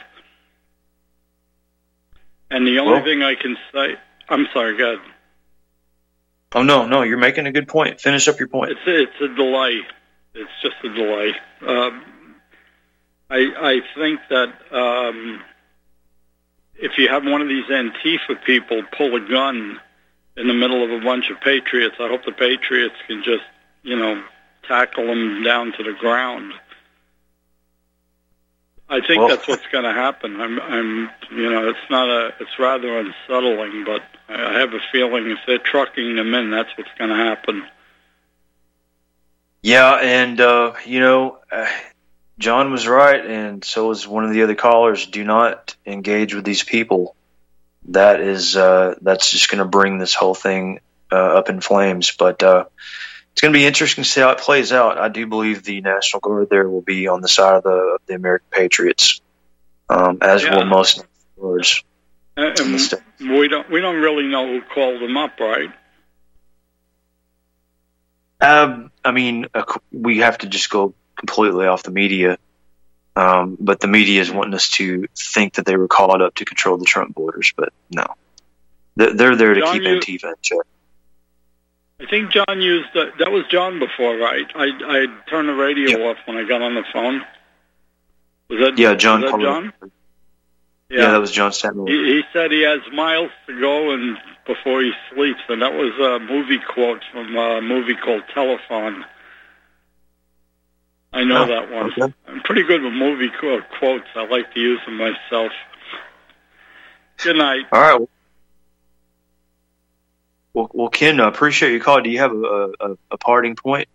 And the only Well- thing I can say, I'm sorry, go ahead. Oh no, no, you're making a good point. Finish up your point. It's a, it's a delay. It's just a delay. Um, I I think that um, if you have one of these Antifa people pull a gun in the middle of a bunch of patriots, I hope the patriots can just, you know, tackle them down to the ground. I think Well- that's what's going to happen. I'm, I'm, you know, it's not a, it's rather unsettling, but I have a feeling if they're trucking them in, that's what's going to happen. Yeah, and uh, you know, uh, John was right, and so was one of the other callers. Do not engage with these people. That is, uh, that's just going to bring this whole thing uh, up in flames. But uh, it's going to be interesting to see how it plays out. I do believe the National Guard there will be on the side of the, of the American Patriots, um, as Yeah. will most Guards. And in the States. we don't, we don't really know who called them up, right? Um, I mean, uh, we have to just go completely off the media. Um, but the media is wanting us to think that they were called up to control the Trump borders, but no. They're, they're there to John, keep you- Antifa in check. I think John used, uh, that was John before, right? I I turned the radio Yeah. off when I got on the phone. Was that, Yeah, John. was that Palmer- John? Yeah. that was John Statman. He, he said he has miles to go and before he sleeps, and that was a movie quote from a movie called Telephone. I know Oh, that one. okay. I'm pretty good with movie qu- quotes. I like to use them myself. Good night. All right. Well, well, Ken, I appreciate your call. Do you have a, a, a parting point?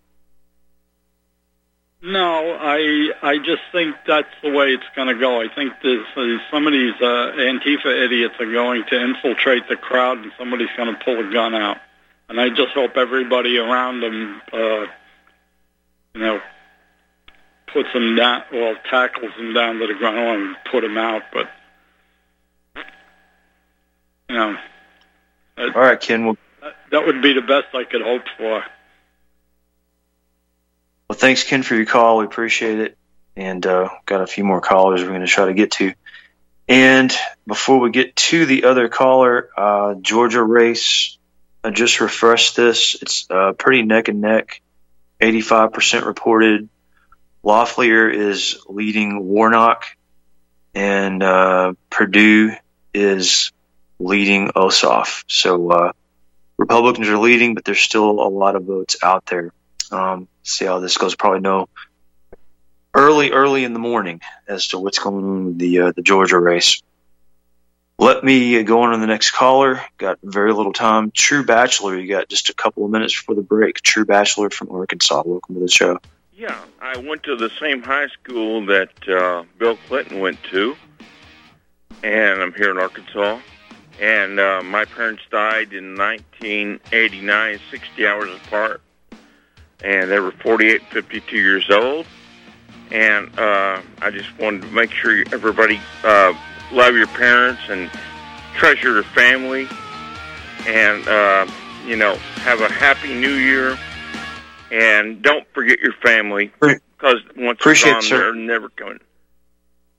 No, I I just think that's the way it's going to go. I think there's, uh, some of these uh, Antifa idiots are going to infiltrate the crowd, and somebody's going to pull a gun out. And I just hope everybody around them, uh, you know, puts them down, well, tackles them down to the ground. I don't want to put them out, but, you know. All right, Ken. Well, That, that would be the best I could hope for. well, thanks, Ken, for your call. We appreciate it. And uh, got a few more callers we're going to try to get to. And before we get to the other caller, uh, Georgia race, I just refreshed this. It's uh, pretty neck and neck, eighty-five percent reported. Loeffler is leading Warnock, and uh, Perdue is leading Ossoff. So uh, Republicans are leading, but there's still a lot of votes out there. Um, see how this goes. Probably know early, early in the morning as to what's going on with the uh, the Georgia race. Let me go on to the next caller. Got very little time. True Bachelor, you got just a couple of minutes before the break. True Bachelor from Arkansas. Welcome to the show. Yeah, I went to the same high school that uh, Bill Clinton went to, and I'm here in Arkansas. And uh, my parents died in nineteen eighty-nine, sixty hours apart, and they were forty-eight and fifty-two years old. And uh, I just wanted to make sure everybody uh, love your parents and treasure your family, and uh, you know, have a happy New Year. And don't forget your family, because once Appreciate they're gone, it, sir. they're never coming.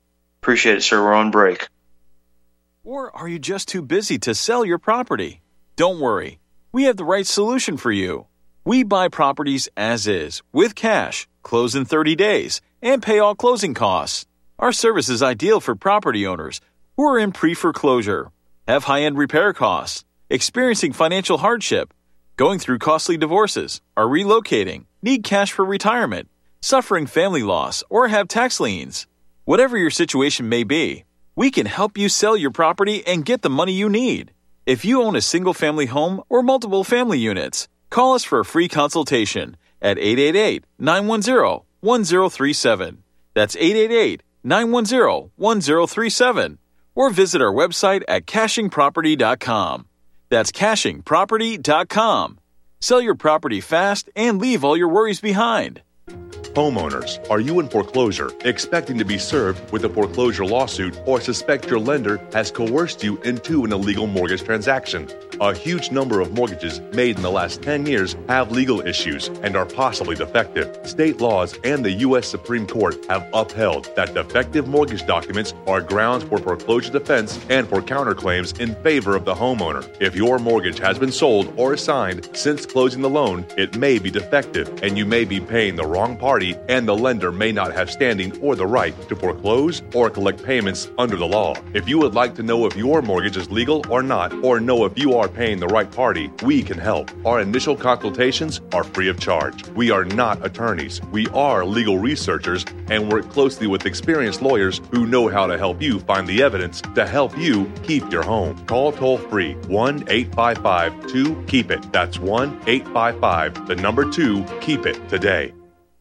Appreciate it, sir. We're on break. Or are you just too busy to sell your property? Don't worry. We have the right solution for you. We buy properties as is, with cash, close in thirty days, and pay all closing costs. Our service is ideal for property owners who are in pre-foreclosure, have high-end repair costs, experiencing financial hardship, going through costly divorces, are relocating, need cash for retirement, suffering family loss, or have tax liens. Whatever your situation may be, we can help you sell your property and get the money you need. If you own a single-family home or multiple family units, call us for a free consultation at eight eight eight, nine one zero, one zero three seven. That's eight eight eight, nine one zero, one zero three seven. Or visit our website at caching property dot com. That's caching property dot com. Sell your property fast and leave all your worries behind. Homeowners, are you in foreclosure, expecting to be served with a foreclosure lawsuit, or suspect your lender has coerced you into an illegal mortgage transaction? A huge number of mortgages made in the last ten years have legal issues and are possibly defective. State laws and the U S Supreme Court have upheld that defective mortgage documents are grounds for foreclosure defense and for counterclaims in favor of the homeowner. If your mortgage has been sold or assigned since closing the loan, it may be defective and you may be paying the wrong party, and the lender may not have standing or the right to foreclose or collect payments under the law. If you would like to know if your mortgage is legal or not, or know if you are paying the right party, we can help. Our initial consultations are free of charge. We are not attorneys. We are legal researchers and work closely with experienced lawyers who know how to help you find the evidence to help you keep your home. Call toll-free one eight five five two keep it. That's one eight five five, the number two, keep it today.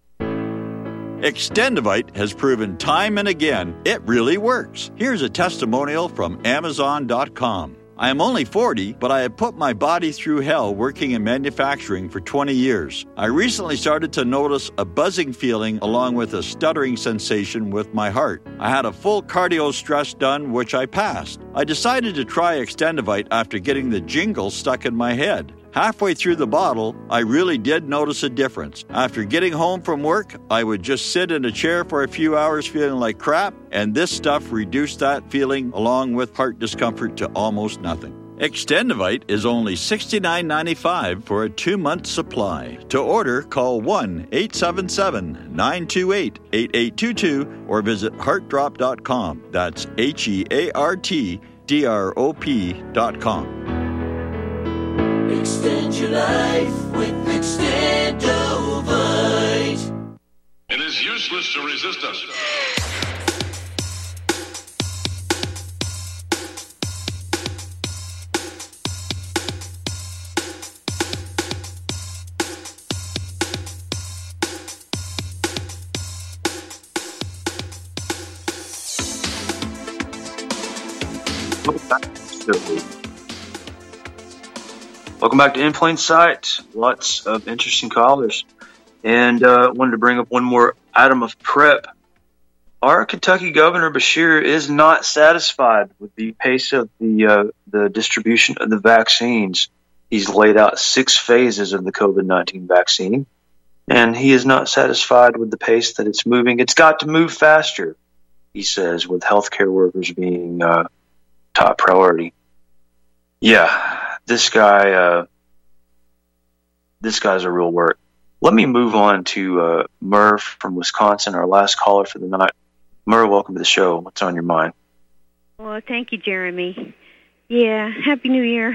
Extendivite has proven time and again it really works. Here's a testimonial from Amazon dot com. I am only forty, but I have put my body through hell working in manufacturing for twenty years. I recently started to notice a buzzing feeling along with a stuttering sensation with my heart. I had a full cardio stress done, which I passed. I decided to try Extendivite after getting the jingle stuck in my head. Halfway through the bottle, I really did notice a difference. After getting home from work, I would just sit in a chair for a few hours feeling like crap, and this stuff reduced that feeling along with heart discomfort to almost nothing. Extendivite is only sixty-nine ninety-five for a two-month supply. To order, call one eight seven seven, nine two eight, eight eight two two or visit heart drop dot com. That's H E A R T D R O P dot com. Extend your life with Extendovite. It is useless to resist us. Welcome back to In Plain Sight. Lots of interesting callers. And uh, wanted to bring up one more item of prep. Our Kentucky Governor Beshear is not satisfied with the pace of the uh, the distribution of the vaccines. He's laid out six phases of the COVID nineteen vaccine, and he is not satisfied with the pace that it's moving. It's got to move faster, he says, with healthcare workers being uh, top priority. Yeah. This guy, uh, this guy's a real work. Let me move on to uh, Murr from Wisconsin, our last caller for the night. Murr, welcome to the show. What's on your mind? Well, thank you, Jeremy. Yeah, Happy New Year.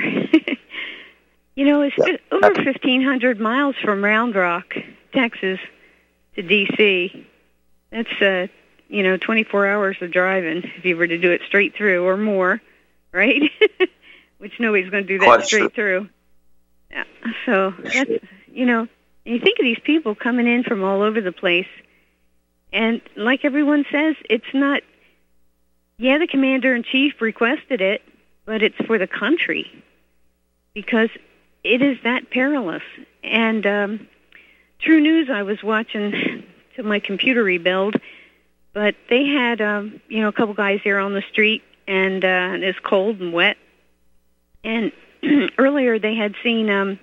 You know, it's yeah. over fifteen hundred miles from Round Rock, Texas, to D C That's, uh, you know, twenty-four hours of driving if you were to do it straight through or more, right? Which nobody's going to do that Quite straight true. through. Yeah. So, that's, you know, and you think of these people coming in from all over the place, and like everyone says, it's not, yeah, the commander-in-chief requested it, but it's for the country, because it is that perilous. And um, True News, I was watching till my computer rebuild, but they had, um, you know, a couple guys here on the street, and uh, it's cold and wet. And earlier they had seen um,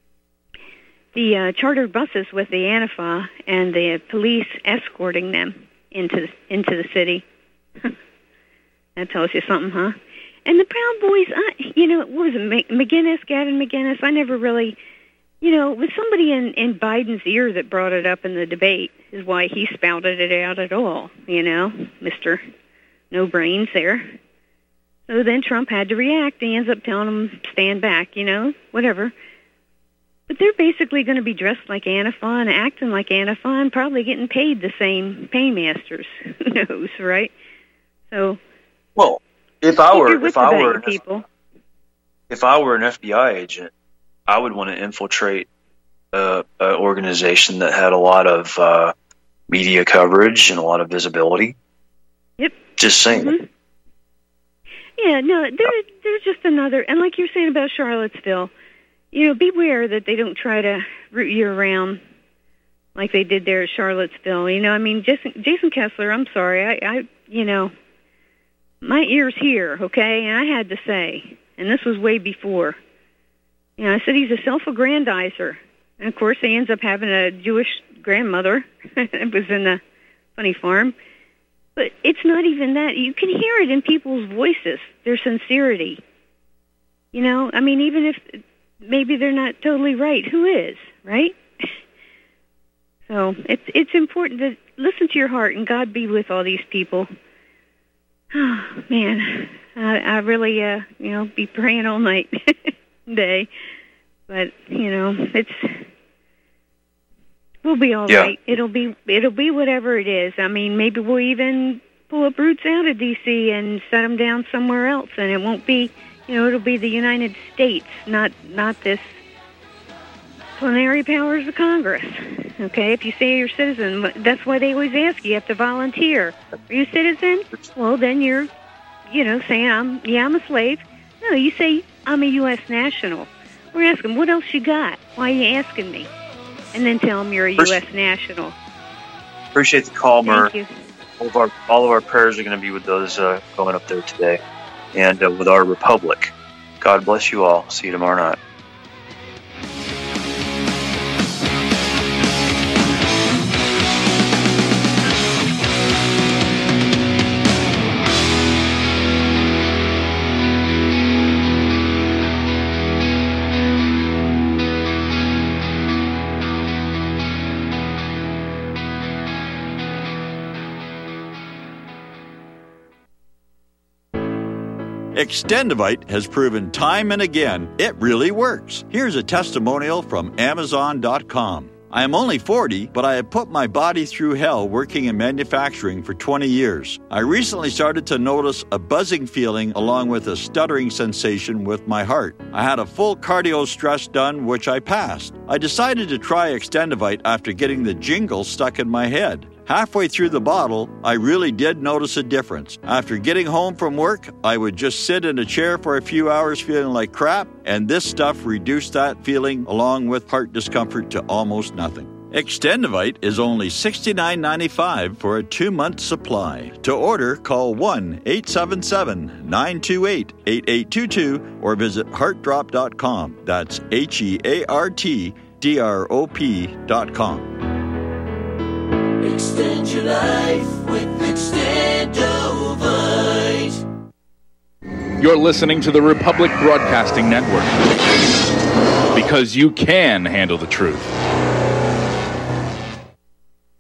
the uh, chartered buses with the Antifa and the police escorting them into the, into the city. That tells you something, huh? And the Proud Boys, I, you know, what was it, McGinnis, Gavin McGinnis? I never really, you know, it was somebody in, in Biden's ear that brought it up in the debate, is why he spouted it out at all, you know, Mister No Brains there. So then Trump had to react. He ends up telling him, stand back, you know, whatever. But they're basically going to be dressed like Antifa and acting like Antifa and probably getting paid the same paymasters. Who knows, right? So, well, if I were, if I were, people. if I were an F B I agent, I would want to infiltrate a, a organization that had a lot of uh, media coverage and a lot of visibility. Yep. Just saying. Mm-hmm. Yeah, no, they're they're just another, and like you're saying about Charlottesville, you know, beware that they don't try to root you around like they did there at Charlottesville. You know, I mean, Jason, Jason Kessler, I'm sorry, I, I, you know, my ear's here, okay, and I had to say, and this was way before. You know, I said he's a self-aggrandizer, and of course he ends up having a Jewish grandmother. It was in the funny farm. But it's not even that. You can hear it in people's voices, their sincerity. You know, I mean, even if maybe they're not totally right, who is, right? So it's it's important to listen to your heart, and God be with all these people. Oh, man, I, I really, uh, you know, be praying all night, day. But, you know, it's... We'll be all yeah. right. It'll be it'll be whatever it is. I mean, maybe we'll even pull up roots out of D C and set them down somewhere else, and it won't be, you know, it'll be the United States, not not this plenary powers of Congress. Okay, if you say you're a citizen, that's why they always ask you. You have to volunteer. Are you a citizen? Well, then you're, you know, saying I'm yeah I'm a slave. No, you say I'm a U S national. We're asking, what else you got? Why are you asking me? And then tell them you're a U S national. Appreciate the call, Mer. Thank you. All of our, all of our prayers are going to be with those uh, going up there today, and uh, with our republic. God bless you all. See you tomorrow night. Extendivite has proven time and again it really works. Here's a testimonial from Amazon dot com. I am only forty, but I have put my body through hell working in manufacturing for twenty years. I recently started to notice a buzzing feeling along with a stuttering sensation with my heart. I had a full cardio stress done, which I passed. I decided to try Extendivite after getting the jingle stuck in my head. Halfway through the bottle, I really did notice a difference. After getting home from work, I would just sit in a chair for a few hours feeling like crap, and this stuff reduced that feeling along with heart discomfort to almost nothing. Extendivite is only sixty-nine ninety-five for a two-month supply. To order, call one eight seven seven, nine two eight, eight eight two two or visit heart drop dot com. That's H E A R T D R O P dot com. Extend your life with Extendovite. You're listening to the Republic Broadcasting Network, because you can handle the truth.